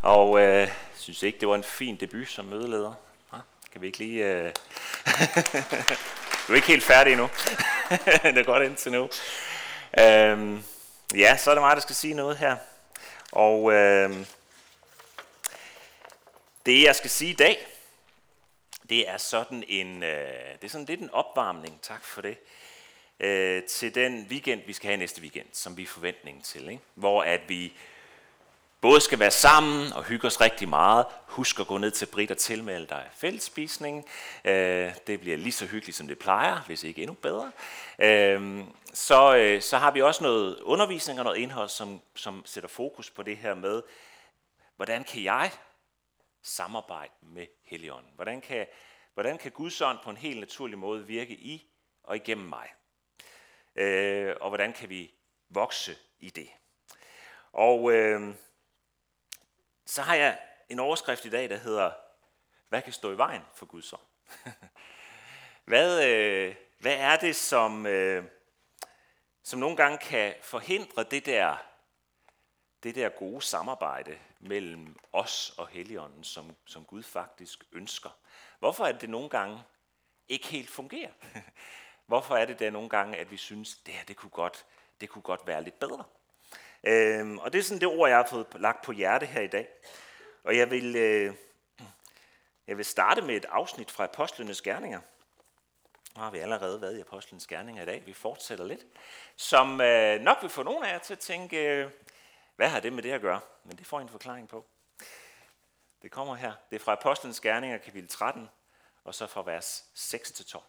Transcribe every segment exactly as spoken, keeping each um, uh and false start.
Og øh, synes ikke, det var en fin debut som mødeleder? Ja, kan vi ikke lige... Øh... du er ikke helt færdig endnu. Det er godt indtil nu. Øhm, ja, så er det mig, der skal sige noget her. Og øh, det, jeg skal sige i dag, det er sådan en, øh, det er sådan lidt en opvarmning, tak for det, øh, til den weekend, vi skal have næste weekend, som vi er forventningen til, ikke? Hvor at vi både skal være sammen og hygge os rigtig meget. Husk at gå ned til Britt og tilmelde dig fællesspisningen. Øh, det bliver lige så hyggeligt, som det plejer, hvis ikke endnu bedre. Øh, så, øh, så har vi også noget undervisning og noget indhold, som, som sætter fokus på det her med, hvordan kan jeg samarbejde med Helligånden? Hvordan kan, hvordan kan Guds ånd på en helt naturlig måde virke i og igennem mig? Øh, og hvordan kan vi vokse i det? Og øh, så har jeg en overskrift i dag, der hedder, hvad kan stå i vejen for Guds ånd? hvad, øh, hvad er det, som, øh, som nogle gange kan forhindre det der, det der gode samarbejde mellem os og Helligånden, som, som Gud faktisk ønsker? Hvorfor er det, det nogle gange ikke helt fungerer? Hvorfor er det der nogle gange, at vi synes, det her det kunne godt, det kunne godt være lidt bedre? Øhm, og det er sådan det ord, jeg har fået lagt på hjerte her i dag. Og jeg vil, øh, jeg vil starte med et afsnit fra Apostlenes Gerninger. Nu har vi allerede været i Apostlenes Gerninger i dag. Vi fortsætter lidt. Som øh, nok vil få nogle af jer til at tænke, øh, hvad har det med det at gøre? Men det får I en forklaring på. Det kommer her. Det er fra Apostlenes Gerninger, kapitel tretten, og så fra vers seks til tolv.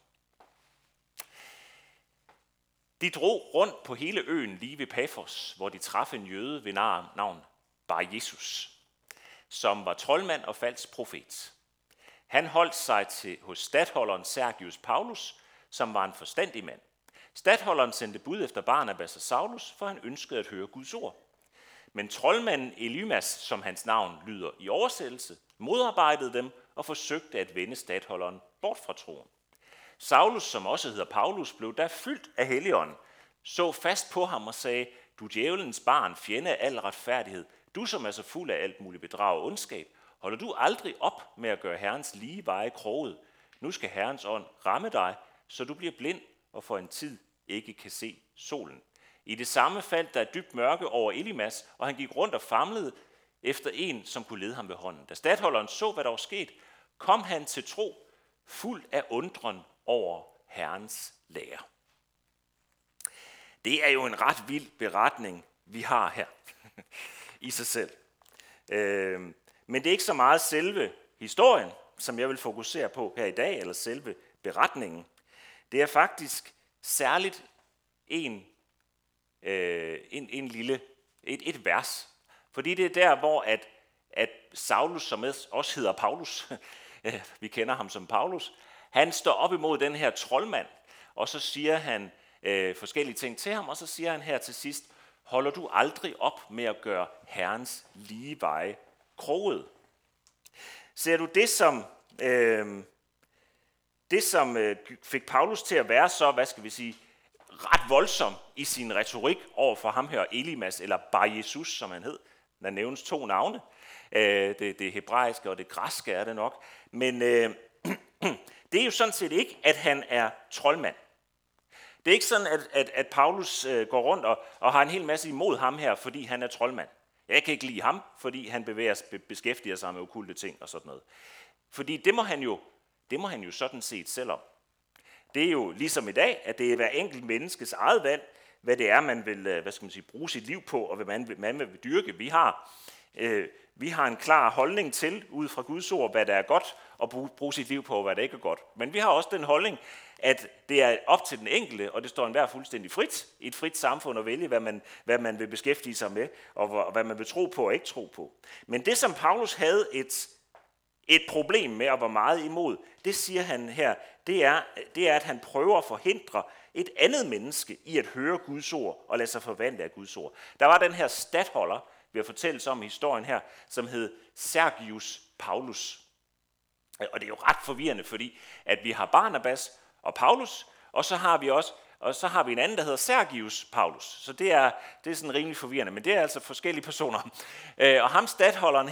De drog rundt på hele øen lige ved Pafos, hvor de traf en jøde ved navn Bar Jesus, som var troldmand og falsk profet. Han holdt sig til hos statholderen Sergius Paulus, som var en forstandig mand. Statholderen sendte bud efter Barnabas og Saulus, for han ønskede at høre Guds ord. Men troldmanden Elymas, som hans navn lyder i oversættelse, modarbejdede dem og forsøgte at vende statholderen bort fra troen. Saulus, som også hedder Paulus, blev da fyldt af Helligånden, så fast på ham og sagde, du djævelens barn, fjende af al retfærdighed, du som er så fuld af alt muligt bedrag og ondskab, holder du aldrig op med at gøre Herrens lige veje kroget. Nu skal Herrens ånd ramme dig, så du bliver blind og for en tid ikke kan se solen. I det samme faldt der et dybt mørke over Elymas, og han gik rundt og famlede efter en, som kunne lede ham ved hånden. Da statholderen så, hvad der var sket, kom han til tro, fuld af undren over Herrens lære. Det er jo en ret vild beretning, vi har her i sig selv. Øh, men det er ikke så meget selve historien, som jeg vil fokusere på her i dag, eller selve beretningen. Det er faktisk særligt en, øh, en, en lille, et, et vers. Fordi det er der, hvor at, at Saulus, som også hedder Paulus, vi kender ham som Paulus, han står op imod den her troldmand, og så siger han øh, forskellige ting til ham, og så siger han her til sidst, holder du aldrig op med at gøre Herrens lige veje kroget? Ser du det som, øh, det, som øh, fik Paulus til at være så, hvad skal vi sige, ret voldsom i sin retorik over for ham her, Elymas, eller Bar Jesus, som han hed. Der nævnes to navne. Øh, det, det hebraiske og det græske er det nok. Men øh, det er jo sådan set ikke, at han er troldmand. Det er ikke sådan, at, at, at Paulus øh, går rundt og, og har en hel masse imod ham her, fordi han er troldmand. Jeg kan ikke lide ham, fordi han bevæger, beskæftiger sig med okulte ting og sådan noget. Fordi det må han jo, det må han jo sådan set selv om. Det er jo ligesom i dag, at det er hver enkelt menneskes eget valg, hvad det er, man vil, hvad skal man sige, bruge sit liv på, og hvad man vil, man vil dyrke. Vi har, øh, vi har en klar holdning til, ud fra Guds ord, hvad der er godt, og bruge, bruge sit liv på, hvad der ikke er godt. Men vi har også den holdning, at det er op til den enkelte, og det står enhver fuldstændig frit, i et frit samfund at vælge, hvad man, hvad man vil beskæftige sig med, og hvad man vil tro på og ikke tro på. Men det, som Paulus havde et, et problem med og var meget imod, det siger han her, det er, det er, at han prøver at forhindre et andet menneske i at høre Guds ord og lade sig forvandle af Guds ord. Der var den her statholder, vi har fortalt om i historien her, som hed Sergius Paulus. Og det er jo ret forvirrende, fordi at vi har Barnabas og Paulus, og så har vi også og så har vi en anden, der hedder Sergius Paulus. Så det er, det er sådan rimelig forvirrende, men det er altså forskellige personer. Og ham statholderen her,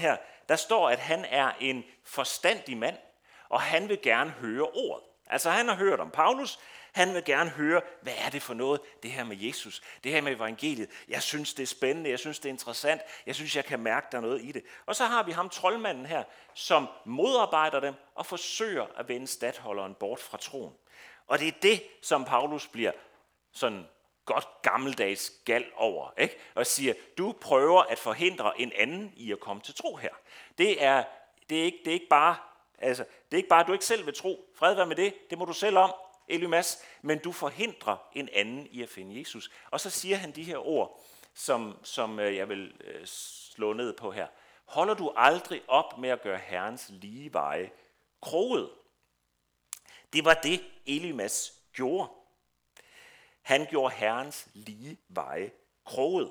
der står, at han er en forstandig mand, og han vil gerne høre ordet. Altså han har hørt om Paulus, han vil gerne høre, hvad er det for noget, det her med Jesus, det her med evangeliet. Jeg synes, det er spændende, jeg synes, det er interessant, jeg synes, jeg kan mærke, der er noget i det. Og så har vi ham, troldmanden her, som modarbejder dem og forsøger at vende statholderen bort fra troen. Og det er det, som Paulus bliver sådan godt gammeldags gal over, ikke? Og siger, du prøver at forhindre en anden i at komme til tro her. Det er, det er, ikke, det er ikke bare, altså, det er ikke bare, at du ikke selv vil tro. Fred være med det, det må du selv om, Elymas, men du forhindrer en anden i at finde Jesus. Og så siger han de her ord, som, som jeg vil slå ned på her. Holder du aldrig op med at gøre Herrens lige veje kroget? Det var det, Elymas gjorde. Han gjorde Herrens lige veje kroget.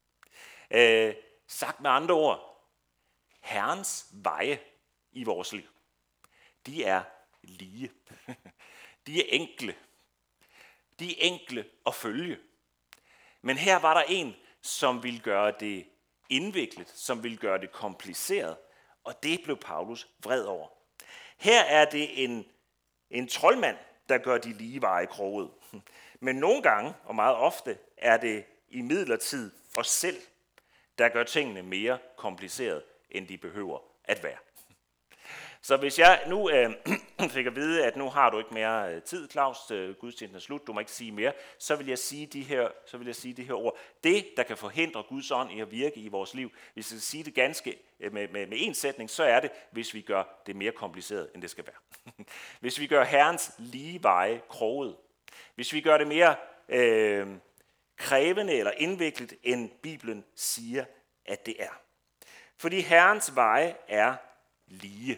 Øh, sagt med andre ord, Herrens veje i vores liv, de er lige. De er enkle. De er enkle at følge. Men her var der en, som ville gøre det indviklet, som ville gøre det kompliceret, og det blev Paulus vred over. Her er det en, en troldmand, der gør de lige veje kroget. Men nogle gange, og meget ofte, er det imidlertid os selv, der gør tingene mere komplicerede, end de behøver at være. Så hvis jeg nu øh, fik at vide, at nu har du ikke mere tid, Claus, øh, gudstjenesten er slut, du må ikke sige mere, så vil jeg sige de her, så vil jeg sige de her ord. Det, der kan forhindre Guds ånd i at virke i vores liv, hvis jeg skal sige det ganske med, med, med en sætning, så er det, hvis vi gør det mere kompliceret, end det skal være. Hvis vi gør Herrens lige veje kroget, hvis vi gør det mere øh, krævende eller indviklet, end Bibelen siger, at det er. Fordi Herrens veje er lige.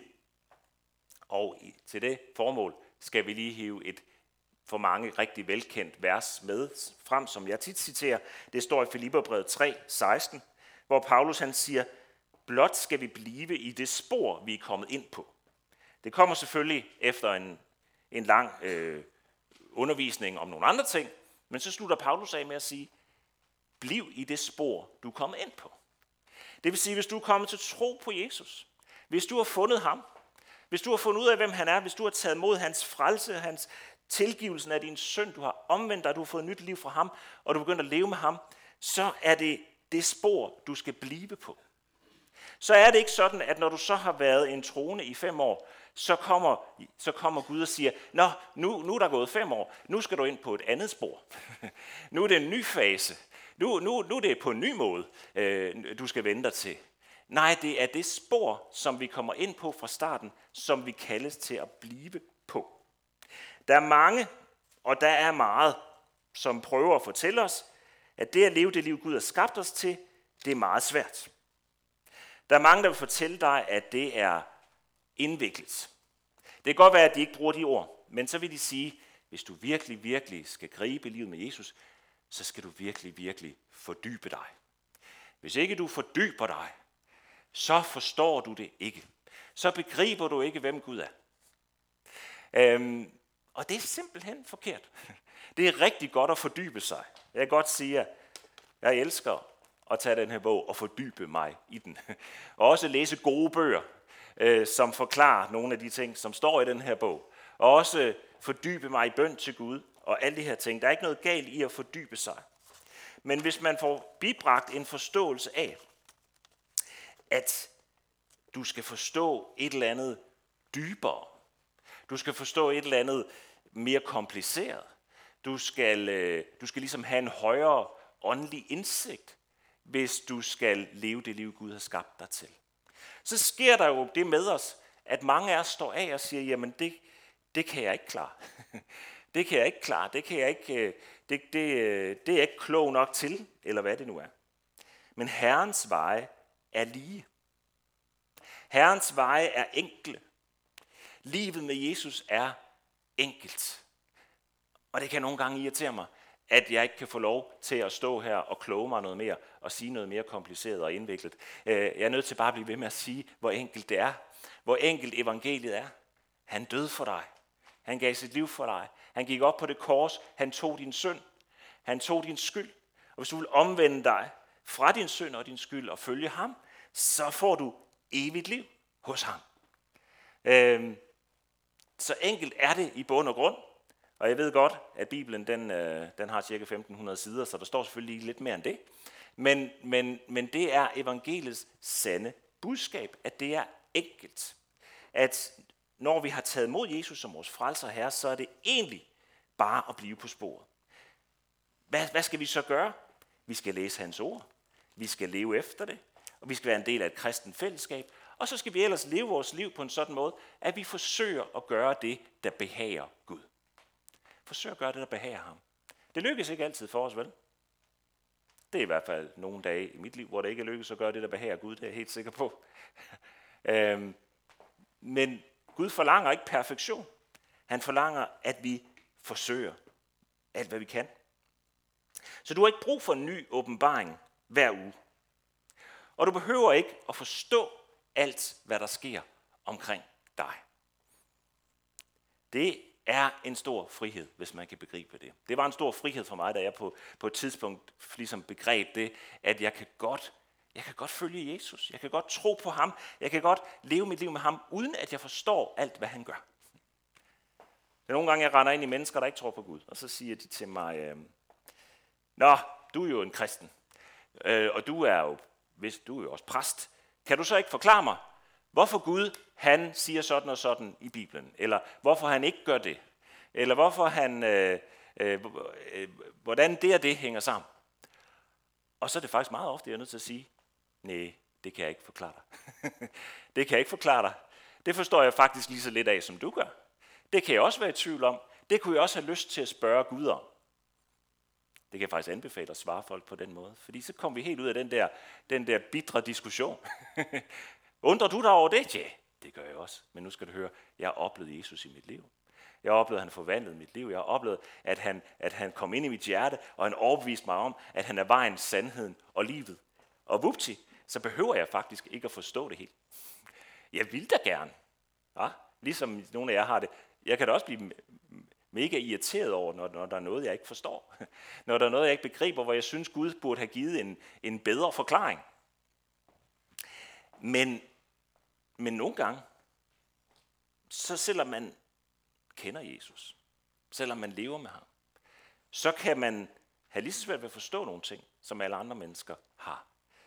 Og til det formål skal vi lige hive et for mange rigtig velkendt vers med frem, som jeg tit citerer. Det står i Filipperbrevet tre, seksten, hvor Paulus han siger, blot skal vi blive i det spor, vi er kommet ind på. Det kommer selvfølgelig efter en, en lang øh, undervisning om nogle andre ting, men så slutter Paulus af med at sige, bliv i det spor, du er kommet ind på. Det vil sige, hvis du er kommet til tro på Jesus, hvis du har fundet ham, hvis du har fundet ud af, hvem han er, hvis du har taget mod hans frelse, hans tilgivelsen af din synd, du har omvendt dig, du har fået nyt liv fra ham, og du begynder at leve med ham, så er det det spor, du skal blive på. Så er det ikke sådan, at når du så har været en troende i fem år, så kommer, så kommer Gud og siger, nå, nu, nu er der gået fem år, nu skal du ind på et andet spor. Nu er det en ny fase. Nu, nu, nu er det på en ny måde, øh, du skal vende dig til. Nej, det er det spor, som vi kommer ind på fra starten, som vi kaldes til at blive på. Der er mange, og der er meget, som prøver at fortælle os, at det at leve det liv, Gud har skabt os til, det er meget svært. Der er mange, der vil fortælle dig, at det er indviklet. Det kan godt være, at de ikke bruger de ord, men så vil de sige, hvis du virkelig, virkelig skal gribe livet med Jesus, så skal du virkelig, virkelig fordybe dig. Hvis ikke du fordyber dig, så forstår du det ikke. Så begriber du ikke, hvem Gud er. Øhm, og det er simpelthen forkert. Det er rigtig godt at fordybe sig. Jeg kan godt sige, at jeg elsker at tage den her bog og fordybe mig i den. Og også læse gode bøger, øh, som forklarer nogle af de ting, som står i den her bog. Og også fordybe mig i bøn til Gud og alle de her ting. Der er ikke noget galt i at fordybe sig. Men hvis man får bibragt en forståelse af, at du skal forstå et eller andet dybere. Du skal forstå et eller andet mere kompliceret. Du skal, du skal ligesom have en højere åndelig indsigt, hvis du skal leve det liv, Gud har skabt dig til. Så sker der jo det med os, at mange af os står af og siger, jamen det, det kan jeg ikke klare. Det kan jeg ikke klare. Det, kan jeg ikke, det, det, det er jeg ikke klog nok til, eller hvad det nu er. Men Herrens veje er lige. Herrens veje er enkle. Livet med Jesus er enkelt. Og det kan nogle gange irritere mig, at jeg ikke kan få lov til at stå her og kloge mig noget mere, og sige noget mere kompliceret og indviklet. Jeg er nødt til bare at blive ved med at sige, hvor enkelt det er. Hvor enkelt evangeliet er. Han døde for dig. Han gav sit liv for dig. Han gik op på det kors. Han tog din synd. Han tog din skyld. Og hvis du vil omvende dig fra din synd og din skyld og følge ham, så får du evigt liv hos ham. Øhm, så enkelt er det i bund og grund. Og jeg ved godt, at Bibelen den, øh, den har cirka femten hundrede sider, så der står selvfølgelig lidt mere end det. Men, men, men det er evangeliets sande budskab, at det er enkelt. At når vi har taget mod Jesus som vores frelser herre, så er det egentlig bare at blive på sporet. Hvad, hvad skal vi så gøre? Vi skal læse hans ord. Vi skal leve efter det. Og vi skal være en del af et kristent fællesskab. Og så skal vi ellers leve vores liv på en sådan måde, at vi forsøger at gøre det, der behager Gud. Forsøg at gøre det, der behager ham. Det lykkes ikke altid for os, vel? Det er i hvert fald nogle dage i mit liv, hvor det ikke lykkes at gøre det, der behager Gud. Det er jeg helt sikker på. øhm, men Gud forlanger ikke perfektion. Han forlanger, at vi forsøger alt, hvad vi kan. Så du har ikke brug for en ny åbenbaring hver uge. Og du behøver ikke at forstå alt, hvad der sker omkring dig. Det er en stor frihed, hvis man kan begribe det. Det var en stor frihed for mig, da jeg på, på et tidspunkt ligesom begreb det, at jeg kan godt, jeg kan godt følge Jesus. Jeg kan godt tro på ham. Jeg kan godt leve mit liv med ham, uden at jeg forstår alt, hvad han gør. Det er nogle gange, jeg render ind i mennesker, der ikke tror på Gud, og så siger de til mig, øh, nå, du er jo en kristen, øh, og du er jo, hvis du er jo også præst. Kan du så ikke forklare mig, hvorfor Gud han siger sådan og sådan i Bibelen? Eller hvorfor han ikke gør det? Eller hvorfor han, øh, øh, øh, hvordan det og det hænger sammen? Og så er det faktisk meget ofte, jeg er nødt til at sige, nej, det kan jeg ikke forklare dig. det kan jeg ikke forklare dig. Det forstår jeg faktisk lige så lidt af, som du gør. Det kan jeg også være i tvivl om. Det kunne jeg også have lyst til at spørge Gud om. Det kan jeg faktisk anbefale at svare folk på den måde. Fordi så kommer vi helt ud af den der, den der bitre diskussion. Undrer du dig over det? Ja, det gør jeg også. Men nu skal du høre, jeg har oplevet Jesus i mit liv. Jeg har oplevet, at han forvandlede mit liv. Jeg har oplevet, at han, at han kom ind i mit hjerte, og han overbeviste mig om, at han er vejen, sandheden og livet. Og vupti, så behøver jeg faktisk ikke at forstå det helt. Jeg vil da gerne. Ja? Ligesom nogle af jer har det. Jeg kan da også blive mega irriteret over, når, når der er noget, jeg ikke forstår. Når der er noget, jeg ikke begriber, hvor jeg synes, Gud burde have givet en, en bedre forklaring. Men, men nogle gange, så selvom man kender Jesus, selvom man lever med ham, så kan man have lige så svært ved at forstå nogle ting, som alle andre mennesker har.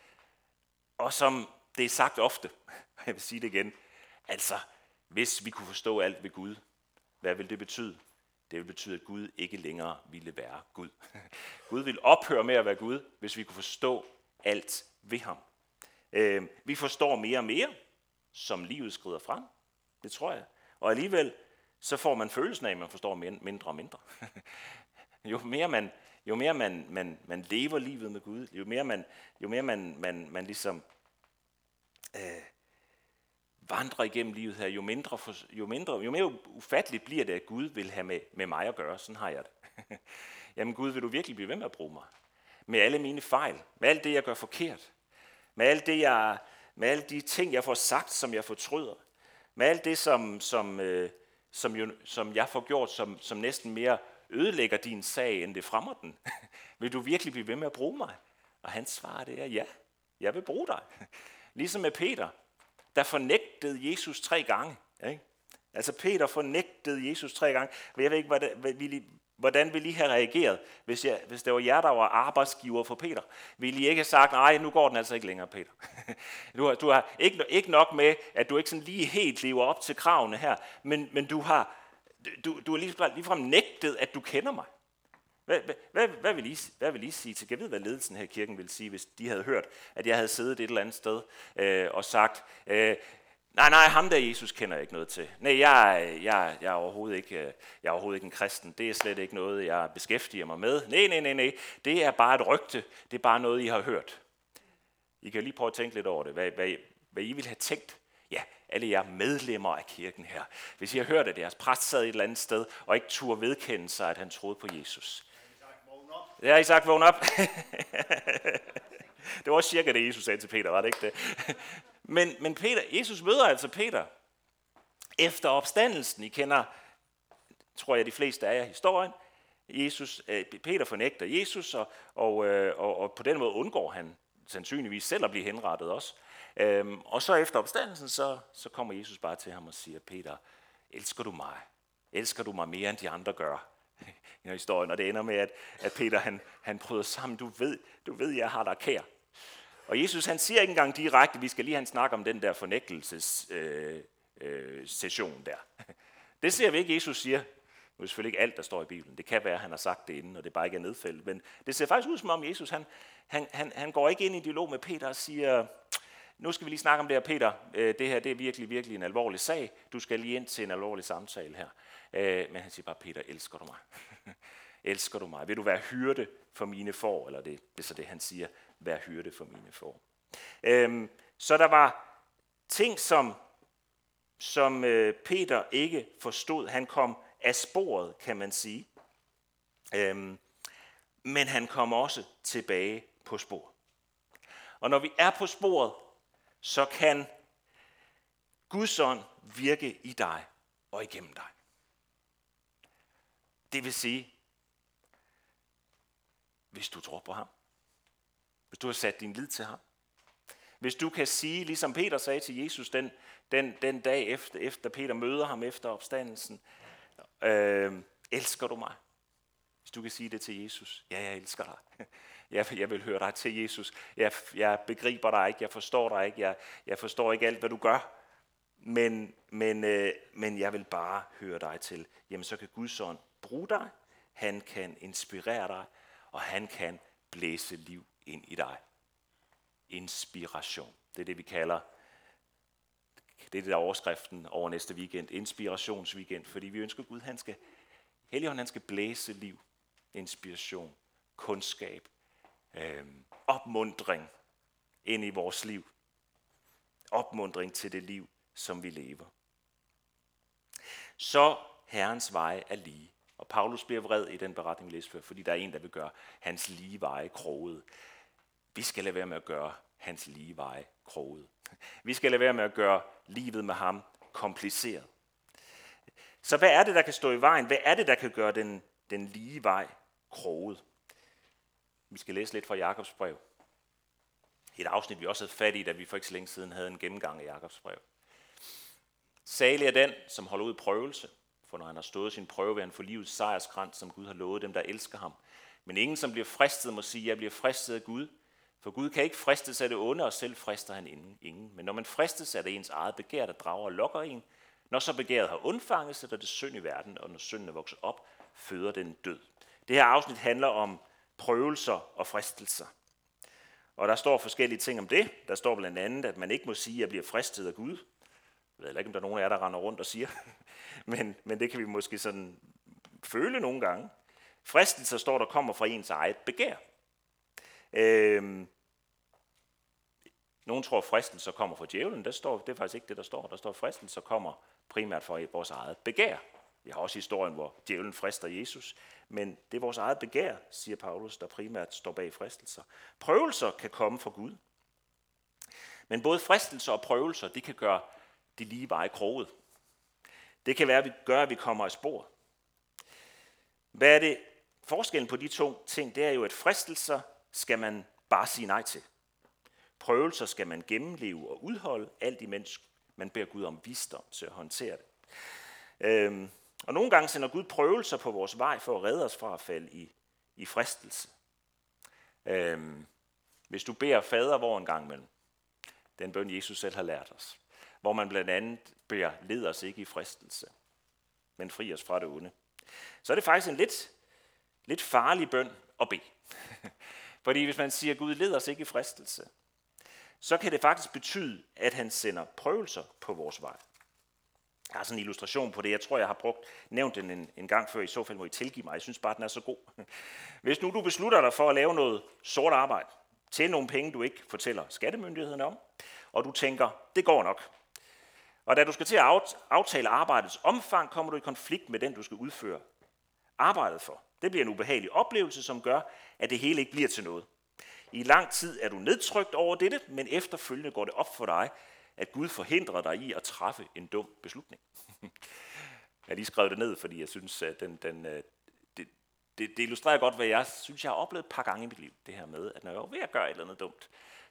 Og som det er sagt ofte, jeg vil sige det igen, altså hvis vi kunne forstå alt ved Gud, hvad vil det betyde? Det vil betyde, at Gud ikke længere ville være Gud. Gud ville ophøre med at være Gud, hvis vi kunne forstå alt ved ham. Øh, vi forstår mere og mere, som livet skrider frem. Det tror jeg. Og alligevel, så får man følelsen af, at man forstår mindre og mindre. jo mere man, jo mere man, man, man lever livet med Gud, jo mere man, jo mere man, man, man ligesom øh, vandrer igennem livet her, jo mindre, for, jo mindre, jo mere ufatteligt bliver det, at Gud vil have med, med mig at gøre. Sådan har jeg det. Jamen Gud, vil du virkelig blive ved med at bruge mig? Med alle mine fejl, med alt det, jeg gør forkert, med alt det, jeg, med alle de ting, jeg får sagt, som jeg fortryder, med alt det, som, som, øh, som, jo, som jeg får gjort, som, som næsten mere ødelægger din sag, end det fremmer den. Vil du virkelig blive ved med at bruge mig? Og hans svar det er, ja, jeg vil bruge dig. Ligesom med Peter, der fornægtede Jesus tre gange. Ikke? Altså Peter fornægtede Jesus tre gange. Jeg ved ikke, hvordan, hvordan ville I have reageret, hvis, jeg, hvis det var jer, der var arbejdsgiver for Peter? Ville I ikke have sagt, nej, nu går den altså ikke længere, Peter. Du har, du har ikke, ikke nok med, at du ikke sådan lige helt lever op til kravene her, men, men du har, du, du har lige, ligefrem nægtet, at du kender mig. Hvad, hvad, hvad, vil I, hvad vil I sige til? Jeg ved, hvad ledelsen her i kirken ville sige, hvis de havde hørt, at jeg havde siddet et eller andet sted øh, og sagt, øh, nej, nej, ham der Jesus kender jeg ikke noget til. Nej, jeg, jeg, jeg, er overhovedet ikke, jeg er overhovedet ikke en kristen. Det er slet ikke noget, jeg beskæftiger mig med. Nej, nej, nej, nej. Det er bare et rygte. Det er bare noget, I har hørt. I kan lige prøve at tænke lidt over det. Hvad, hvad, hvad I ville have tænkt? Ja, alle jer medlemmer af kirken her. Hvis I har hørt, at jeres præst sad et eller andet sted, og ikke turde vedkende sig, at han troede på Jesus. Ja, Isak, vågn op. Det var også cirka det, Jesus sagde til Peter, var det ikke det? Men, men Peter, Jesus møder altså Peter efter opstandelsen. I kender, tror jeg, de fleste af jer historien. Jesus, Peter fornægter Jesus, og, og, og, og på den måde undgår han sandsynligvis selv at blive henrettet også. Øhm, og så efter opstandelsen, så, så kommer Jesus bare til ham og siger, Peter, elsker du mig? Elsker du mig mere, end de andre gør? I historien, og det ender med, at, at Peter han, han bryder sammen. Du ved, du ved, jeg har dig kær. Og Jesus han siger ikke engang direkte, vi skal lige have en snak om den der fornægtelses øh, øh, session der. Det ser vi ikke, Jesus siger. Det er selvfølgelig ikke alt, der står i Bibelen. Det kan være, at han har sagt det inden, og det bare ikke er nedfældet. Men det ser faktisk ud som om Jesus, han, han, han, han går ikke ind i en dialog med Peter og siger, nu skal vi lige snakke om det her, Peter. Det her det er virkelig, virkelig en alvorlig sag. Du skal lige ind til en alvorlig samtale her. Men han siger bare, Peter, elsker du mig? Elsker du mig? Vil du være hyrde for mine får? Eller det, det er så det, han siger, vær hyrde for mine får. Øhm, så der var ting, som, som Peter ikke forstod. Han kom af sporet, kan man sige. Øhm, men han kom også tilbage på sporet. Og når vi er på sporet, så kan Guds ånd virke i dig og igennem dig. Det vil sige, hvis du tror på ham, hvis du har sat din lid til ham, hvis du kan sige, ligesom Peter sagde til Jesus den, den, den dag efter, efter Peter møder ham efter opstandelsen, øh, elsker du mig? Hvis du kan sige det til Jesus, ja, jeg elsker dig. Jeg, jeg vil høre dig til, Jesus. Jeg, jeg begriber dig ikke, jeg forstår dig ikke, jeg, jeg forstår ikke alt, hvad du gør, men, men, øh, men jeg vil bare høre dig til. Jamen, så kan Guds ånd bruge dig, han kan inspirere dig, og han kan blæse liv ind i dig. Inspiration. Det er det, vi kalder, det er det der overskriften over næste weekend, inspirationsweekend, fordi vi ønsker Gud, han skal, Helligånden, han skal blæse liv, inspiration, kundskab, øh, opmuntring ind i vores liv. Opmuntring til det liv, som vi lever. Så Herrens veje er lige. Og Paulus bliver vred i den beretning, vi læste før, fordi der er en, der vil gøre hans lige veje kroget. Vi skal lade være med at gøre hans lige veje kroget. Vi skal lade være med at gøre livet med ham kompliceret. Så hvad er det, der kan stå i vejen? Hvad er det, der kan gøre den, den lige vej kroget? Vi skal læse lidt fra Jakobs brev. Et afsnit, vi også havde fat i, da vi for ikke så længe siden havde en gennemgang af Jakobs brev. Salig er den, som holder ud prøvelse, for når han har stået sin prøve, vil han få livets sejrskrans, som Gud har lovet dem, der elsker ham. Men ingen, som bliver fristet, må sige, jeg bliver fristet af Gud. For Gud kan ikke fristes af det onde, og selv frister han ingen. Men når man fristes, er det ens eget begær, der drager og lokker en. Når så begæret har undfanget, så er det synd i verden, og når synden er vokset op, føder den død. Det her afsnit handler om prøvelser og fristelser. Og der står forskellige ting om det. Der står blandt andet, at man ikke må sige, at jeg bliver fristet af Gud. Jeg ved ikke, om der er nogen af jer, der render rundt og siger. men, men det kan vi måske sådan føle nogle gange. Fristelser står der kommer fra ens eget begær. Øhm, nogen tror, at fristelser kommer fra djævlen. Der står, det er faktisk ikke det, der står. Der står, at fristelser kommer primært fra vores eget begær. Vi har også historien, hvor djævlen frister Jesus. Men det er vores eget begær, siger Paulus, der primært står bag fristelser. Prøvelser kan komme fra Gud. Men både fristelser og prøvelser, det kan gøre de lige veje kroget. Det kan være, at vi gør, at vi kommer af sporet. Hvad er det? Forskellen på de to ting, det er jo, at fristelser skal man bare sige nej til. Prøvelser skal man gennemleve og udholde, alt imens man beder Gud om visdom til at håndtere det. Øhm, og nogle gange sender Gud prøvelser på vores vej for at redde os fra at falde i, i fristelse. Øhm, hvis du beder fader hvor en gang imellem, den bøn Jesus selv har lært os, hvor man blandt andet beder, led os ikke i fristelse, men fri os fra det onde, så er det faktisk en lidt, lidt farlig bøn at bede. Fordi hvis man siger, Gud led os ikke i fristelse, så kan det faktisk betyde, at han sender prøvelser på vores vej. Jeg har sådan en illustration på det. Jeg tror, jeg har brugt, nævnt den en, en gang før. I så fald må I tilgive mig. Jeg synes bare, den er så god. Hvis nu du beslutter dig for at lave noget sort arbejde, til nogle penge, du ikke fortæller skattemyndighederne om, og du tænker, det går nok. Og da du skal til at aftale arbejdets omfang, kommer du i konflikt med den, du skal udføre arbejdet for. Det bliver en ubehagelig oplevelse, som gør, at det hele ikke bliver til noget. I lang tid er du nedtrykt over dette, men efterfølgende går det op for dig, at Gud forhindrer dig i at træffe en dum beslutning. Jeg har lige skrevet det ned, fordi jeg synes, at den, den, det, det, det illustrerer godt, hvad jeg synes, jeg har oplevet et par gange i mit liv. Det her med, at når jeg er ved at gøre et eller andet dumt,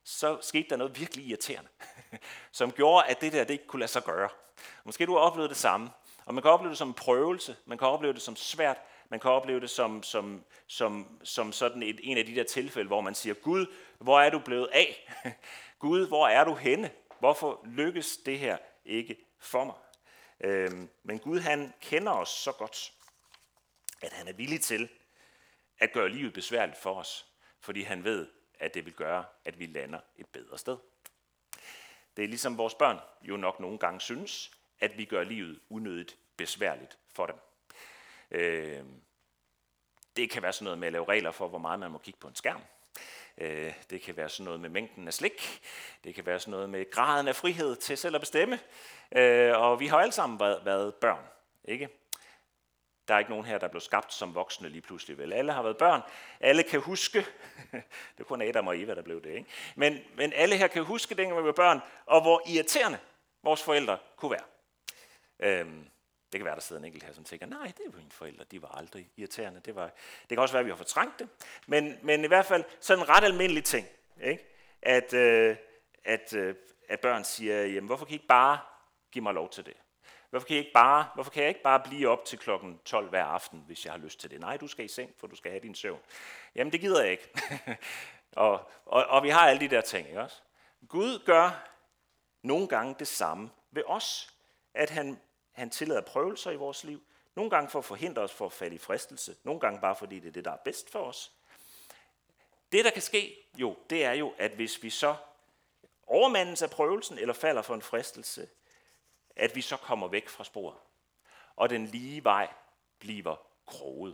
så skete der noget virkelig irriterende, som gjorde, at det der det ikke kunne lade sig gøre. Måske du har oplevet det samme, og man kan opleve det som en prøvelse, man kan opleve det som svært, man kan opleve det som, som, som, som sådan et, en af de der tilfælde, hvor man siger, Gud, hvor er du blevet af? Gud, hvor er du henne? Hvorfor lykkes det her ikke for mig? Øhm, men Gud, han kender os så godt, at han er villig til at gøre livet besværligt for os, fordi han ved, at det vil gøre, at vi lander et bedre sted. Det er ligesom vores børn jo nok nogle gange synes, at vi gør livet unødigt besværligt for dem. Øh, det kan være sådan noget med at lave regler for, hvor meget man må kigge på en skærm. Øh, det kan være sådan noget med mængden af slik. Det kan være sådan noget med graden af frihed til selv at bestemme. Øh, og vi har alle sammen været, været børn, ikke? Der er ikke nogen her, der blev skabt som voksne lige pludselig, vel? Alle har været børn. Alle kan huske. Det er kun Adam og Eva, der blev det, ikke? Men, men alle her kan huske, dengang vi var børn, og hvor irriterende vores forældre kunne være. Øhm, det kan være, der sidder en enkelt her, som tænker, nej, det var mine forældre, de var aldrig irriterende. Det, var, det kan også være, at vi har fortrængt det. Men, men i hvert fald sådan en ret almindelig ting, ikke? At, øh, at, øh, at børn siger, jamen, hvorfor kan I ikke bare give mig lov til det? Hvorfor kan, I ikke bare, hvorfor kan jeg ikke bare blive op til klokken tolv hver aften, hvis jeg har lyst til det? Nej, du skal i seng, for du skal have din søvn. Jamen, det gider jeg ikke. og, og, og vi har alle de der ting, ikke også? Gud gør nogle gange det samme ved os, at han, han tillader prøvelser i vores liv. Nogle gange for at forhindre os for at falde i fristelse. Nogle gange bare fordi det er det, der er bedst for os. Det, der kan ske, jo, det er jo, at hvis vi så overmandes af prøvelsen, eller falder for en fristelse, at vi så kommer væk fra sporet, og den lige vej bliver kroget.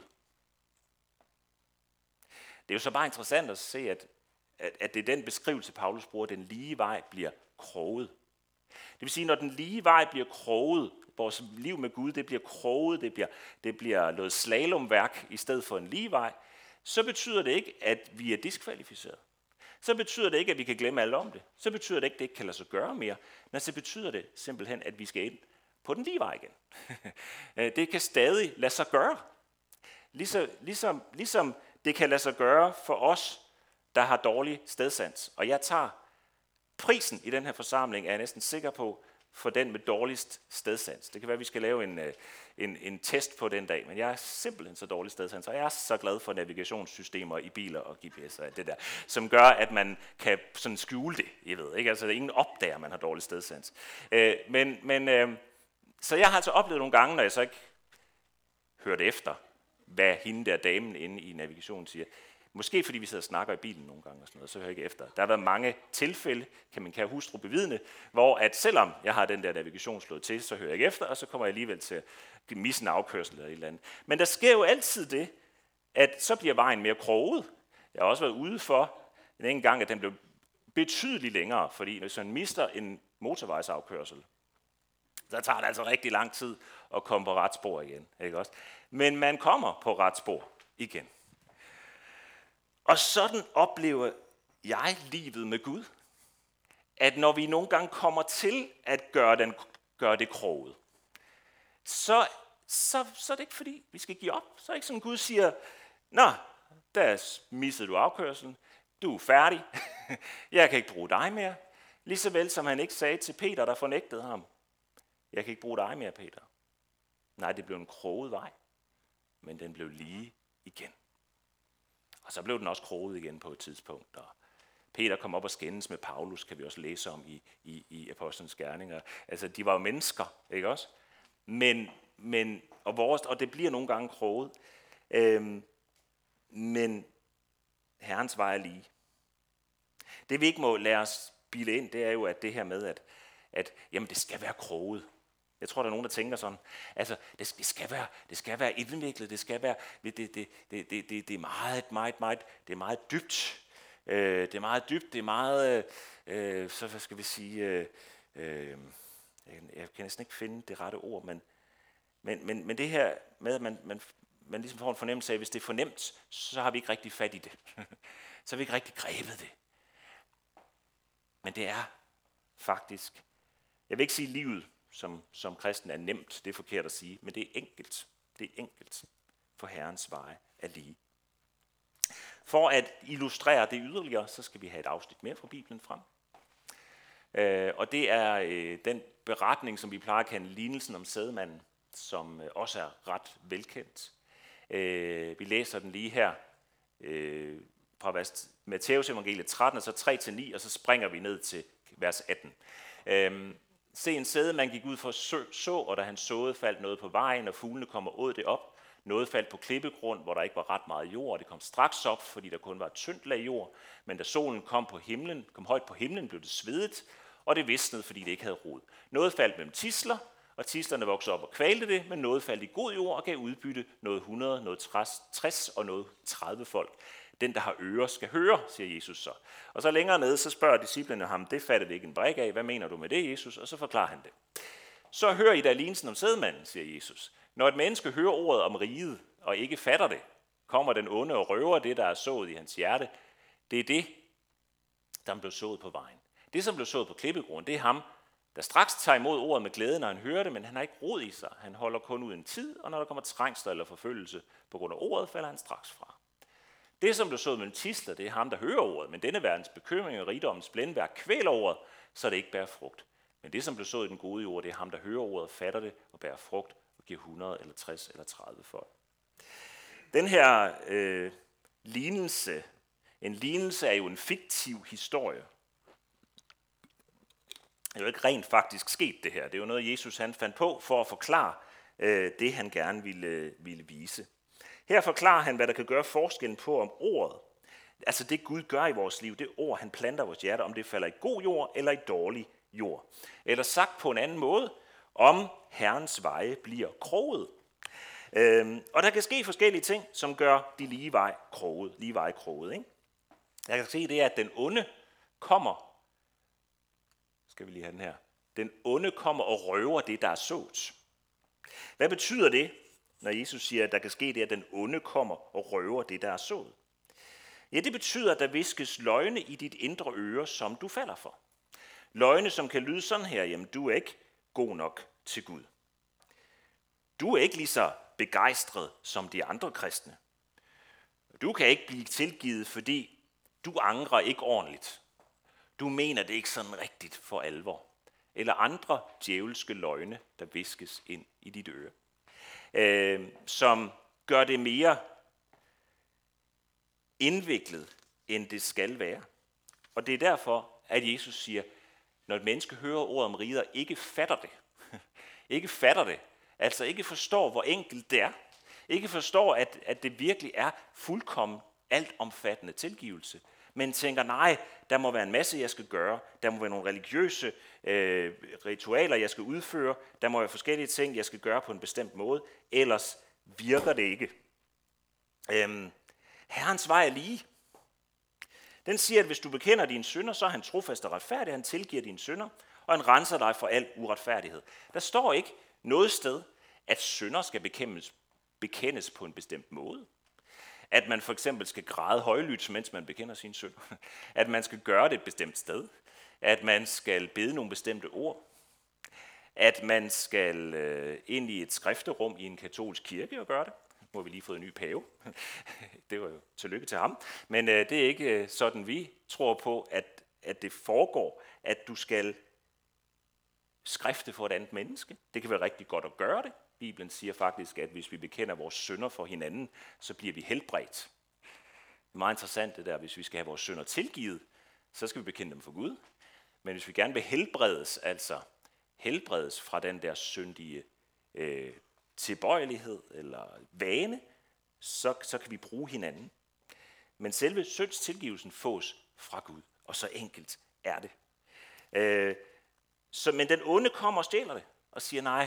Det er jo så bare interessant at se, at, at, at det er den beskrivelse, Paulus bruger, den lige vej bliver kroget. Det vil sige, når den lige vej bliver kroget, vores liv med Gud, det bliver kroget, det bliver, det bliver noget slalomværk i stedet for en lige vej, så betyder det ikke, at vi er diskvalificeret. Så betyder det ikke, at vi kan glemme alt om det. Så betyder det ikke, at det ikke kan lade sig gøre mere. Men så betyder det simpelthen, at vi skal ind på den lige vej igen. Det kan stadig lade sig gøre. Ligesom, ligesom, ligesom det kan lade sig gøre for os, der har dårlig stedsans. Og jeg tager prisen i den her forsamling, er jeg næsten sikker på, for den med dårligst stedsans. Det kan være, at vi skal lave en, en, en test på den dag, men jeg er simpelthen så dårlig stedsans, og jeg er så glad for navigationssystemer i biler og G P S og alt det der, som gør, at man kan sådan skjule det, jeg ved ikke, altså ingen opdager, at man har dårlig stedsans. Øh, men, men, øh, så jeg har altså oplevet nogle gange, når jeg så ikke hørte efter, hvad hende der damen inde i navigationen siger. Måske fordi vi sidder og snakker i bilen nogle gange og sådan noget, så hører jeg ikke efter. Der har været mange tilfælde, kan min kære hustru bevidne, hvor at selvom jeg har den der navigation slået til, så hører jeg ikke efter, og så kommer jeg alligevel til at misse en afkørsel eller et eller andet. Men der sker jo altid det, at så bliver vejen mere kroget. Jeg har også været ude for en enkelt gang, at den blev betydeligt længere, fordi hvis man mister en motorvejsafkørsel, så tager det altså rigtig lang tid at komme på ret spor igen. Ikke også? Men man kommer på ret spor igen. Og sådan oplever jeg livet med Gud, at når vi nogle gange kommer til at gøre, den, gøre det kroget, så, så, så er det ikke fordi, vi skal give op. Så er det ikke sådan, Gud siger, nå, der missede du afkørselen, du er færdig, jeg kan ikke bruge dig mere. Ligeså vel som han ikke sagde til Peter, der fornægtede ham, jeg kan ikke bruge dig mere, Peter. Nej, det blev en kroget vej, men den blev lige igen. Og så blev den også kroget igen på et tidspunkt. Og Peter kom op og skændes med Paulus, kan vi også læse om i, i, i Apostlenes Gerninger. Altså, de var jo mennesker, ikke også? Men, men og, vores, og det bliver nogle gange kroget. Øhm, men Herrens vej er lige. Det vi ikke må lade os bilde ind, det er jo at det her med, at, at jamen, det skal være kroget. Jeg tror, der er nogen, der tænker sådan, altså, det, det, skal, være, det skal være indviklet, det skal være, det, det, det, det, det, det er meget, meget, meget, det er meget dybt. Øh, det er meget dybt, det er meget, øh, så hvad skal vi sige, øh, øh, jeg kan næsten ikke finde det rette ord, men, men, men, men det her med, at man, man, man ligesom får en fornemmelse af, at hvis det er for nemt, så har vi ikke rigtig fat i det. Så har vi ikke rigtig grebet det. Men det er faktisk, jeg vil ikke sige livet, Som, som kristen er nemt, det er forkert at sige, men det er enkelt. Det er enkelt, for Herrens veje er lige. For at illustrere det yderligere, så skal vi have et afsnit mere fra Bibelen frem. Øh, og det er øh, den beretning, som vi plejer at kalde lignelsen om sædemanden, som øh, også er ret velkendt. Øh, vi læser den lige her øh, fra Matthæus evangeliet tretten, og så tre til ni, og så springer vi ned til vers atten. Øh, Se, en sædemand gik ud for at så, så, og da han såede, faldt noget på vejen, og fuglene kom og åd det op. Noget faldt på klippegrund, hvor der ikke var ret meget jord, og det kom straks op, fordi der kun var et tyndt lag jord. Men da solen kom på himlen, kom højt på himlen, blev det svedet, og det visnede, fordi det ikke havde rod. Noget faldt mellem tisler, og tislerne voksede op og kvalte det, men noget faldt i god jord og gav udbytte, noget hundrede, noget tres og noget tredive folk. Den, der har ører, skal høre, siger Jesus så. Og så længere nede, så spørger disciplene ham, det fatter det ikke en brik af, hvad mener du med det, Jesus? Og så forklarer han det. Så hører I da lignelsen om sædemanden, siger Jesus. Når et menneske hører ordet om riget, og ikke fatter det, kommer den onde og røver det, der er sået i hans hjerte. Det er det, der blev sået på vejen. Det, som blev sået på klippegrund, det er ham, der straks tager imod ordet med glæde, når han hører det, men han har ikke rod i sig. Han holder kun ud en tid, og når der kommer trængsler eller forfølgelse på grund af ordet, falder han straks fra. Det, som blev sået mellem tisler, det er ham, der hører ordet, men denne verdens bekymring og rigdommens blændværk kvæler ordet, så det ikke bærer frugt. Men det, som blev sået i den gode jord, det er ham, der hører ordet, fatter det og bærer frugt og giver hundrede eller tres eller tredive folk. Den her øh, lignelse, en lignelse er jo en fiktiv historie. Det er jo ikke rent faktisk sket det her. Det er jo noget, Jesus han fandt på for at forklare øh, det, han gerne ville, ville vise. Her forklarer han, hvad der kan gøre forskellen på om ordet. Altså det Gud gør i vores liv, det ord, han planter vores hjerte, om det falder i god jord eller i dårlig jord. Eller sagt på en anden måde, om Herrens veje bliver kroget. Øhm, og der kan ske forskellige ting, som gør de lige vej kroget, lige vej kroget. Ikke? Jeg kan se det er, at den onde kommer, skal vi lige have den her, den onde kommer og røver det, der er sået. Hvad betyder det, når Jesus siger, at der kan ske det, at den onde kommer og røver det, der er sået? Ja, det betyder, at der viskes løgne i dit indre øre, som du falder for. Løgne, som kan lyde sådan her, jamen du er ikke god nok til Gud. Du er ikke lige så begejstret som de andre kristne. Du kan ikke blive tilgivet, fordi du angrer ikke ordentligt. Du mener det ikke sådan rigtigt for alvor. Eller andre djævelske løgne, der viskes ind i dit øre. Øh, som gør det mere indviklet, end det skal være. Og det er derfor, at Jesus siger, når et menneske hører ordet om riget og ikke fatter det, ikke fatter det, altså ikke forstår, hvor enkelt det er, ikke forstår, at, at det virkelig er fuldkommen altomfattende tilgivelse, men tænker, nej, der må være en masse, jeg skal gøre, der må være nogle religiøse øh, ritualer, jeg skal udføre, der må være forskellige ting, jeg skal gøre på en bestemt måde, ellers virker det ikke. Øhm, Herrens vej er lige. Den siger, at hvis du bekender dine synder, så er han trofast og retfærdig, han tilgiver dine synder, og han renser dig for al uretfærdighed. Der står ikke noget sted, at synder skal bekendes, bekendes på en bestemt måde. At man for eksempel skal græde højlydt, mens man bekender sine synder. At man skal gøre det et bestemt sted. At man skal bede nogle bestemte ord. At man skal øh, ind i et skrifterum i en katolsk kirke og gøre det. Nu har vi lige fået en ny pave. Det var jo tillykke til ham. Men øh, det er ikke øh, sådan, vi tror på, at, at det foregår, at du skal skrifte for et andet menneske. Det kan være rigtig godt at gøre det. Bibelen siger faktisk, at hvis vi bekender vores synder for hinanden, så bliver vi helbredt. Det er meget interessant det der, hvis vi skal have vores synder tilgivet, så skal vi bekende dem for Gud. Men hvis vi gerne vil helbredes, altså helbredes fra den der syndige øh, tilbøjelighed eller vane, så, så kan vi bruge hinanden. Men selve synds tilgivelsen fås fra Gud, og så enkelt er det. Øh, så, men den onde kommer og stjæler det, og siger, nej,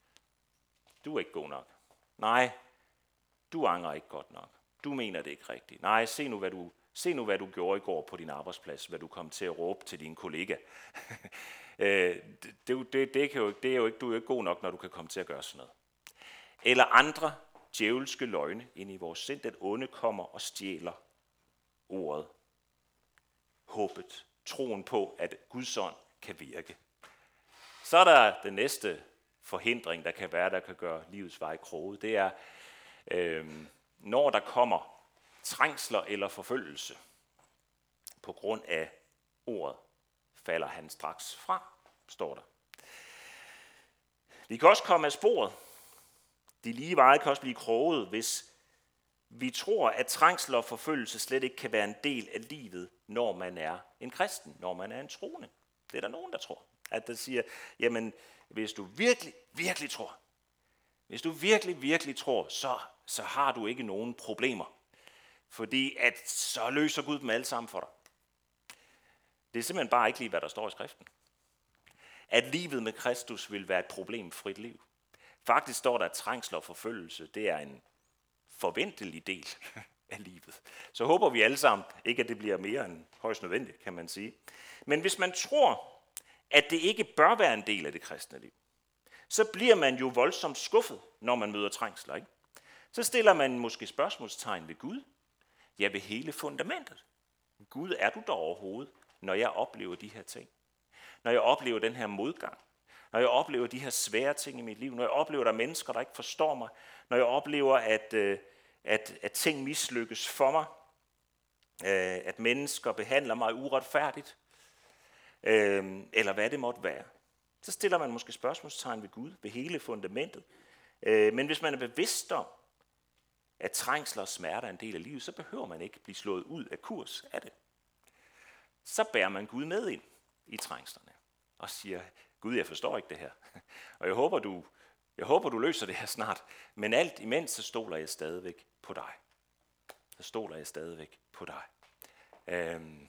du er ikke god nok. Nej, du angrer ikke godt nok. Du mener det ikke rigtigt. Nej, se nu, hvad du, se nu, hvad du gjorde i går på din arbejdsplads, hvad du kom til at råbe til din kollega. det, det, det, det, kan jo, det er jo ikke, du er jo ikke god nok, når du kan komme til at gøre sådan noget. Eller andre djævelske løgne ind i vores sind. Den onde kommer og stjæler ordet, håbet, troen på, at Guds ånd kan virke. Så er der den næste forhindring, der kan være, der kan gøre livets vej kroget. Det er, øh, når der kommer trængsler eller forfølgelse. På grund af ordet falder han straks fra, står der. Vi kan også komme af sporet. De lige veje kan også blive kroget, hvis vi tror, at trængsler og forfølgelse slet ikke kan være en del af livet, når man er en kristen, når man er en troende. Det er der nogen, der tror. At der siger, jamen, hvis du virkelig, virkelig tror, hvis du virkelig, virkelig tror, så, så har du ikke nogen problemer. Fordi at så løser Gud dem alle sammen for dig. Det er simpelthen bare ikke lige, hvad der står i skriften. At livet med Kristus vil være et problemfrit liv. Faktisk står der, at trængsler og forfølgelse, det er en forventelig del af livet. Så håber vi alle sammen ikke, at det bliver mere end højst nødvendigt, kan man sige. Men hvis man tror, at det ikke bør være en del af det kristne liv, så bliver man jo voldsomt skuffet, når man møder trængsler, ikke? Så stiller man måske spørgsmålstegn ved Gud. Ja, ved hele fundamentet. Gud, er du der overhovedet, når jeg oplever de her ting? Når jeg oplever den her modgang? Når jeg oplever de her svære ting i mit liv? Når jeg oplever, at der er mennesker, der ikke forstår mig? Når jeg oplever, at, at, at ting mislykkes for mig? At mennesker behandler mig uretfærdigt? Eller hvad det måtte være? Så stiller man måske spørgsmålstegn ved Gud, ved hele fundamentet. Men hvis man er bevidst om, at trængsler og smerter er en del af livet, så behøver man ikke blive slået ud af kurs af det. Så bærer man Gud med ind i trængslerne og siger, Gud, jeg forstår ikke det her, og jeg håber, du, jeg håber, du løser det her snart, men alt imens, så stoler jeg stadigvæk på dig. Så stoler jeg stadigvæk på dig. Øhm.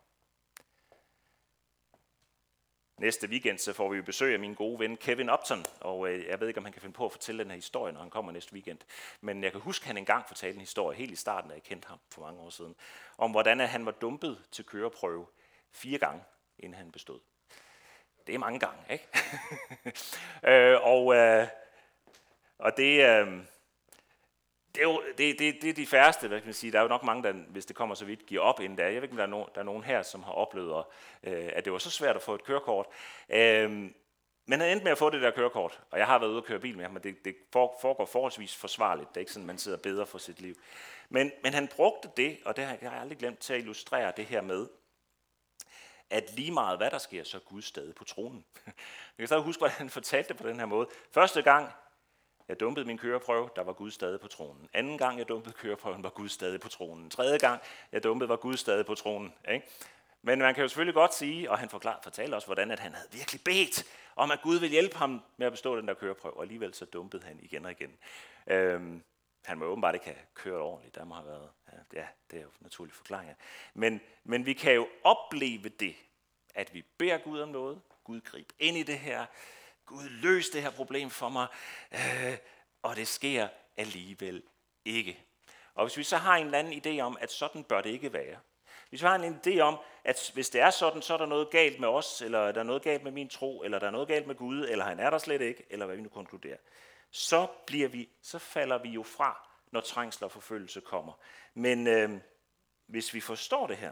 Næste weekend så får vi besøg af min gode ven Kevin Upton, og øh, jeg ved ikke, om han kan finde på at fortælle den her historie, når han kommer næste weekend. Men jeg kan huske, at han engang fortalte en historie helt i starten, da jeg kendte ham for mange år siden, om hvordan han var dumpet til køreprøve fire gange, inden han bestod. Det er mange gange, ikke? øh, og, øh, og det, øh, det, er jo, det, det, det er de færreste, hvad kan man sige. Der er jo nok mange, der, hvis det kommer så vidt, giver op inden der. Jeg ved ikke, om der er, nogen, der er nogen her, som har oplevet, øh, at det var så svært at få et kørekort. Øh, men han endte med at få det der kørekort, og jeg har været ude at køre bil med ham, men det, det foregår forholdsvis forsvarligt. Det er ikke sådan, man sidder bedre for sit liv. Men, men han brugte det, og det har jeg aldrig glemt, til at illustrere det her med, at lige meget hvad der sker, så er Gud stadig på tronen. Jeg kan stadig huske, hvordan han fortalte det på den her måde. Første gang, jeg dumpede min køreprøve, der var Gud stadig på tronen. Anden gang, jeg dumpede køreprøven, var Gud stadig på tronen. Tredje gang, jeg dumpede, var Gud stadig på tronen. Ikke? Men man kan jo selvfølgelig godt sige, og han forklarede, fortalte også, hvordan at han havde virkelig bedt om, at Gud ville hjælpe ham med at bestå den der køreprøve, og alligevel så dumpede han igen og igen. Øhm, han må åbenbart ikke have kørt ordentligt. Der må have været, ja, det er jo naturlige forklaringer. Men, men vi kan jo opleve det, at vi beder Gud om noget. Gud grib ind i det her. Gud løs det her problem for mig. Øh, og det sker alligevel ikke. Og hvis vi så har en eller anden idé om, at sådan bør det ikke være. Hvis vi har en idé om, at hvis det er sådan, så er der noget galt med os, eller der er noget galt med min tro, eller der er noget galt med Gud, eller han er der slet ikke, eller hvad vi nu konkluderer. Så, bliver vi, så falder vi jo fra, når trængsler og forfølgelse kommer. Men øh, hvis vi forstår det her,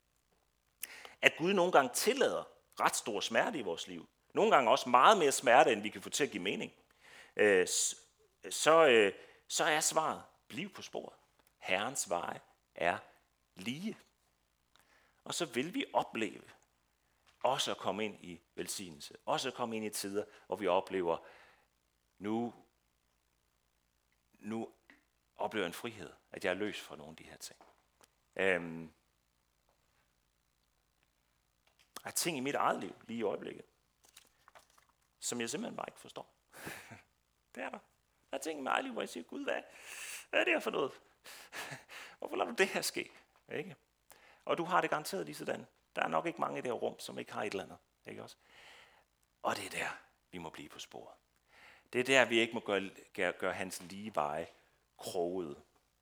at Gud nogle gange tillader ret stor smerte i vores liv, nogle gange også meget mere smerte, end vi kan få til at give mening, øh, så, øh, så er svaret, bliv på sporet. Herrens veje er lige. Og så vil vi opleve også at komme ind i velsignelse, også at komme ind i tider, hvor vi oplever, nu, nu oplever en frihed, at jeg er løs fra nogle af de her ting. Øhm, der er ting i mit eget liv, lige i øjeblikket, som jeg simpelthen bare ikke forstår. Det er der. Der er ting i mit eget liv, hvor jeg siger, Gud, hvad, hvad er det her for noget? Hvorfor lader du det her ske? Ikke? Og du har det garanteret lige sådan. Der er nok ikke mange i det her rum, som ikke har et eller andet. Ikke også? Og det er der, vi må blive på sporet. Det er der, vi ikke må gøre, gøre, gøre hans lige veje kroget.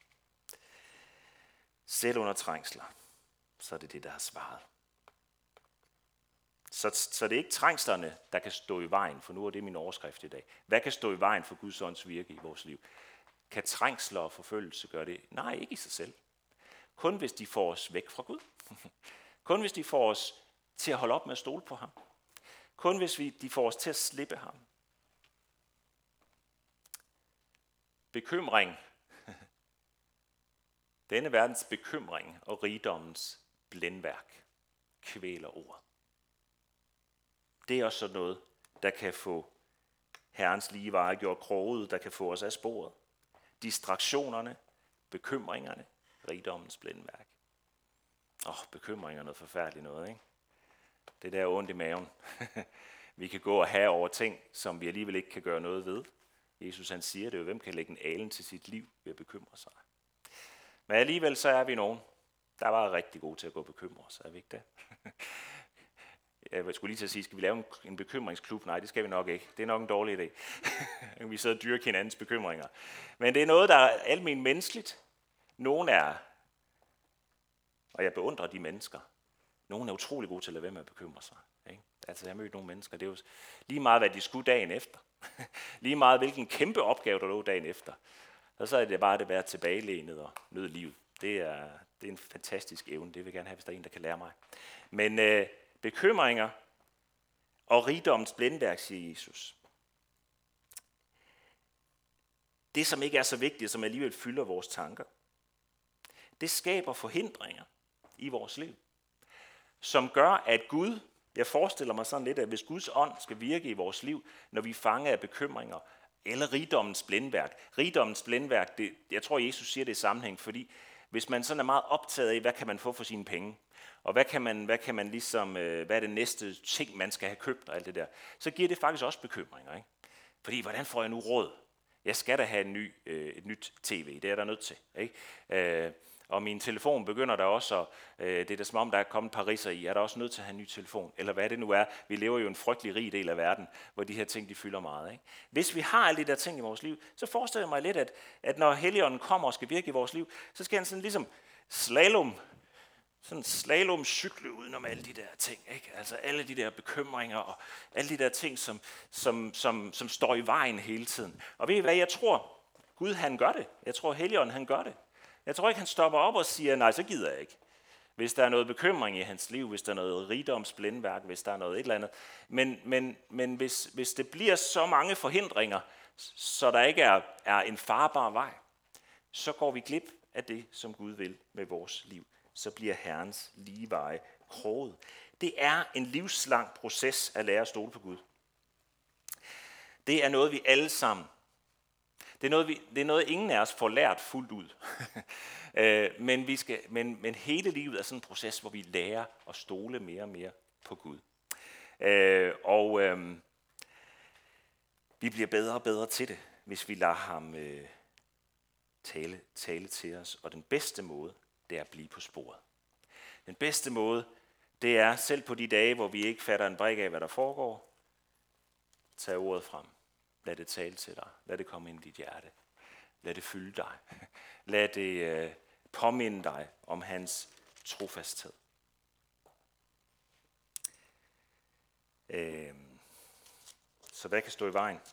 Selv under trængsler, så er det det, der har svaret. Så, så det er ikke trængslerne, der kan stå i vejen, for nu er det min overskrift i dag. Hvad kan stå i vejen for Guds ånds virke i vores liv? Kan trængsler og forfølgelse gøre det? Nej, ikke i sig selv. Kun hvis de får os væk fra Gud. Kun hvis de får os til at holde op med at stole på ham. Kun hvis vi, de får os til at slippe ham. Bekymring, Denne verdens bekymring og rigdommens blændværk kvæler ordet. Det er også sådan noget, der kan få Herrens lige veje gjort kroget, der kan få os af sporet. Distraktionerne, bekymringerne, rigdommens blændværk. Åh, oh, bekymring er noget forfærdeligt noget, ikke? Det der ondt i maven. Vi kan gå og have over ting, som vi alligevel ikke kan gøre noget ved. Jesus han siger det jo, hvem kan lægge en alen til sit liv ved at bekymre sig. Men alligevel så er vi nogen, der var rigtig gode til at gå og bekymre os, er vi ikke det? Jeg skulle lige til at sige, skal vi lave en, en bekymringsklub? Nej, det skal vi nok ikke. Det er nok en dårlig idé. Vi sidder og dyrker hinandens bekymringer. Men det er noget, der er almen menneskeligt. Nogle er, og jeg beundrer de mennesker, nogle er utrolig gode til at lade være med at bekymre sig. Ikke? Altså, jeg har mødt nogle mennesker, det er jo lige meget, hvad de skulle dagen efter. Lige meget, hvilken kæmpe opgave, der lå dagen efter. Og så er det bare det at være tilbagelænet og nyde livet. Det er, det er en fantastisk evne. Det vil jeg gerne have, hvis der er en, der kan lære mig. Men øh, bekymringer og rigdommens blændværk, siger Jesus. Det, som ikke er så vigtigt, som alligevel fylder vores tanker, det skaber forhindringer i vores liv, som gør, at Gud, jeg forestiller mig sådan lidt, at hvis Guds ånd skal virke i vores liv, når vi er fanget af bekymringer, eller rigdommens blændværk. Rigdommens blændværk, det, jeg tror, Jesus siger det i sammenhæng, fordi hvis man sådan er meget optaget af, hvad kan man få for sine penge, og hvad kan man, hvad kan man ligesom, hvad er det næste ting, man skal have købt og alt det der, så giver det faktisk også bekymringer, ikke? Fordi, hvordan får jeg nu råd? Jeg skal da have en ny, øh, et nyt tv, det er der nødt til, ikke? Øh, og min telefon begynder der også, øh, det er da som om, der er kommet par ridser i, er der også nødt til at have en ny telefon, eller hvad det nu er. Vi lever jo i en frygtelig rig del af verden, hvor de her ting, de fylder meget, ikke? Hvis vi har alle de der ting i vores liv, så forestiller jeg mig lidt, at, at når Helligånden kommer og skal virke i vores liv, så skal han sådan ligesom slalom, sådan slalom cykle udenom alle de der ting, ikke? Altså alle de der bekymringer og alle de der ting, som, som, som, som står i vejen hele tiden. Og ved I hvad, jeg tror, Gud han gør det. Jeg tror, Helligånden han gør det. Jeg tror ikke, han stopper op og siger, nej, så gider jeg ikke. Hvis der er noget bekymring i hans liv, hvis der er noget rigdomsblændværk, hvis der er noget et eller andet. Men, men, men hvis, hvis det bliver så mange forhindringer, så der ikke er, er en farbar vej, så går vi glip af det, som Gud vil med vores liv. Så bliver Herrens lige veje kroget. Det er en livslang proces at lære at stole på Gud. Det er noget, vi alle sammen, det er noget, vi, det er noget ingen af os får lært fuldt ud. men, vi skal, men, men hele livet er sådan en proces, hvor vi lærer at stole mere og mere på Gud. Øh, og øh, vi bliver bedre og bedre til det, hvis vi lader ham øh, tale, tale til os. Og den bedste måde, det er at blive på sporet. Den bedste måde, det er selv på de dage, hvor vi ikke fatter en brik af, hvad der foregår, tag ordet frem. Lad det tale til dig. Lad det komme ind i dit hjerte. Lad det fylde dig. Lad det øh, påminde dig om hans trofasthed. Øh, så hvad kan stå i vejen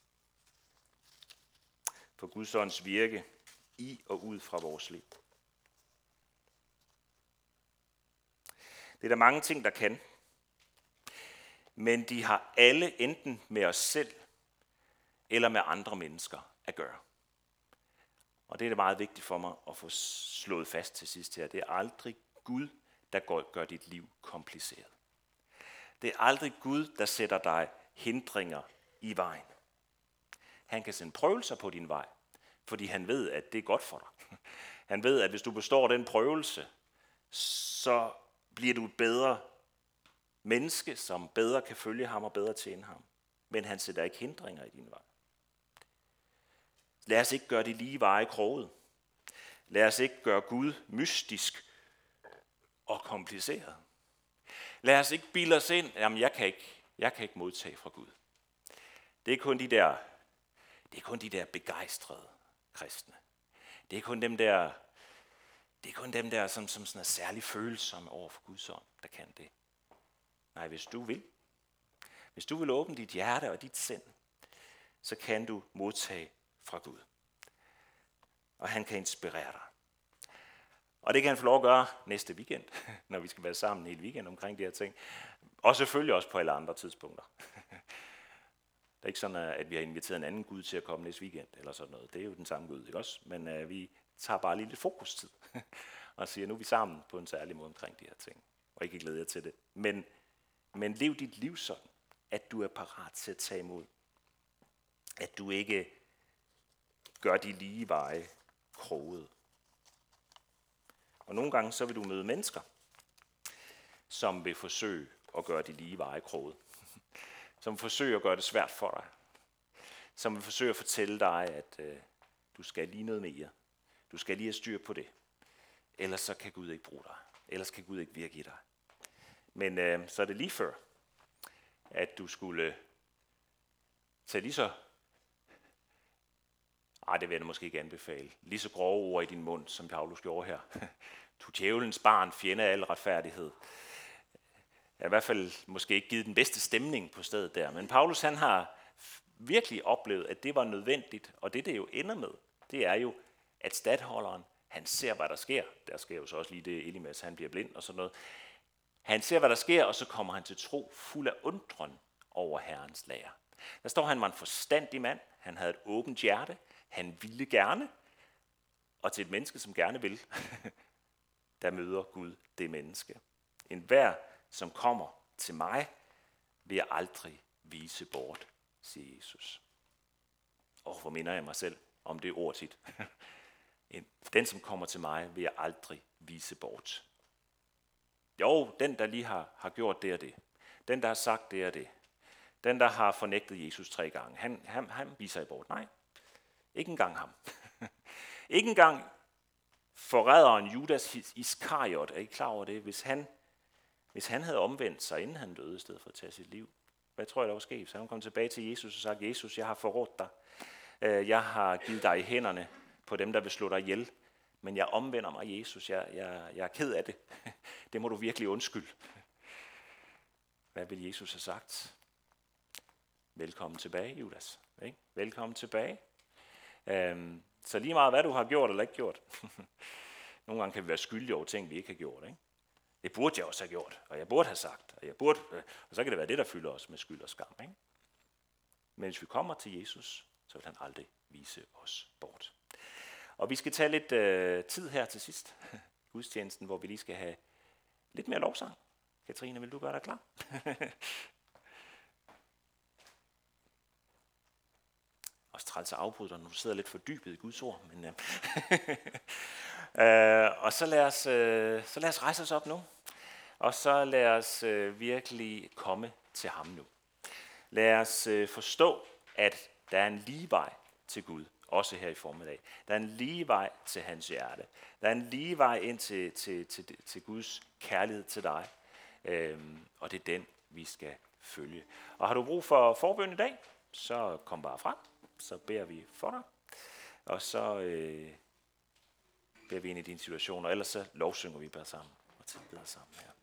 for Guds ånds virke i og ud fra vores liv? Det er der mange ting, der kan. Men de har alle enten med os selv eller med andre mennesker at gøre. Og det er det meget vigtigt for mig at få slået fast til sidst her. Det er aldrig Gud, der gør dit liv kompliceret. Det er aldrig Gud, der sætter dig hindringer i vejen. Han kan sende prøvelser på din vej, fordi han ved, at det er godt for dig. Han ved, at hvis du består den prøvelse, så bliver du et bedre menneske, som bedre kan følge ham og bedre tjene ham. Men han sætter ikke hindringer i din vej. Lad os ikke gøre de lige veje kroget. Lad os ikke gøre Gud mystisk og kompliceret. Lad os ikke bilde os ind, jamen jeg kan ikke, jeg kan ikke modtage fra Gud. Det er kun de der, det er kun de der begejstrede kristne. Det er kun dem der, det er kun dem der, som, som sådan er særlig følsomme over for Guds ånd, der kan det. Nej, hvis du vil, hvis du vil åbne dit hjerte og dit sind, så kan du modtage fra Gud. Og han kan inspirere dig. Og det kan han få lov at gøre næste weekend, når vi skal være sammen hele weekend omkring de her ting. Og selvfølgelig også på alle andre tidspunkter. Det er ikke sådan, at vi har inviteret en anden Gud til at komme næste weekend, eller sådan noget. Det er jo den samme Gud, ikke også? Men uh, vi tager bare lige lidt fokustid, og siger, nu er vi sammen på en særlig måde omkring de her ting, og ikke glæder jer til det. Men, men lev dit liv sådan, at du er parat til at tage imod. At du ikke gør de lige veje kroget. Og nogle gange så vil du møde mennesker, som vil forsøge at gøre de lige veje kroget. Som vil forsøge at gøre det svært for dig. Som vil forsøge at fortælle dig, at øh, du skal lige noget mere. Du skal lige have styr på det. Ellers så kan Gud ikke bruge dig. Ellers kan Gud ikke virke i dig. Men øh, så er det lige før, at du skulle tage lige så, ej det vil jeg måske ikke anbefale, lige så grove ord i din mund, som Paulus gjorde her. Du djævelens barn, fjende af al retfærdighed. Jeg har i hvert fald måske ikke givet den bedste stemning på stedet der, men Paulus han har virkelig oplevet, at det var nødvendigt, og det det jo ender med, det er jo, at stadholderen, han ser, hvad der sker. Der sker jo så også lige det, Elimas, han bliver blind og sådan noget. Han ser, hvad der sker, og så kommer han til tro fuld af undren over Herrens lære. Der står, han var en forstandig mand, han havde et åbent hjerte, han ville gerne, og til et menneske, som gerne vil, der møder Gud det menneske. En hver, som kommer til mig, vil jeg aldrig vise bort, siger Jesus. Og hvor minder jeg mig selv om det ord tit. Den, som kommer til mig, vil jeg aldrig vise bort. Jo, den, der lige har, har gjort det og det. Den, der har sagt det og det. Den, der har fornægtet Jesus tre gange. Han, han, han viser jeg bort. Nej, ikke engang ham. Ikke engang forræderen Judas Iskariot. Er I klar over det? Hvis han, hvis han havde omvendt sig, inden han døde, i stedet for at tage sit liv. Hvad tror jeg, der var sket? Så han kom tilbage til Jesus og sagde, Jesus, jeg har forrådt dig. Jeg har givet dig i hænderne på dem, der vil slå dig ihjel. Men jeg omvender mig, Jesus. Jeg, jeg, jeg er ked af det. Det må du virkelig undskylde. Hvad vil Jesus have sagt? Velkommen tilbage, Judas. Ikke? Velkommen tilbage. Øhm, så lige meget, hvad du har gjort eller ikke gjort. Nogle gange kan vi være skyldige over ting, vi ikke har gjort. Ikke? Det burde jeg også have gjort, og jeg burde have sagt. Og, jeg burde, og så kan det være det, der fylder os med skyld og skam. Ikke? Men hvis vi kommer til Jesus, så vil han aldrig vise os bort. Og vi skal tage lidt øh, tid her til sidst, gudstjenesten, hvor vi lige skal have lidt mere lovsang. Katrine, vil du gøre dig klar? Også træls at afbryde dig, når du sidder lidt fordybet i Guds ord. Men, øh, øh, og så lad, os, øh, så lad os rejse os op nu. Og så lad os øh, virkelig komme til ham nu. Lad os øh, forstå, at der er en lige vej til Gud. Også her i formiddag. Der er en lige vej til hans hjerte. Der er en lige vej ind til, til, til, til Guds kærlighed til dig. Øhm, og det er den, vi skal følge. Og har du brug for forbøn i dag, så kom bare frem. Så beder vi for dig. Og så øh, beder vi ind i din situation. Og ellers så lovsynger vi bare sammen og tilbeder sammen her.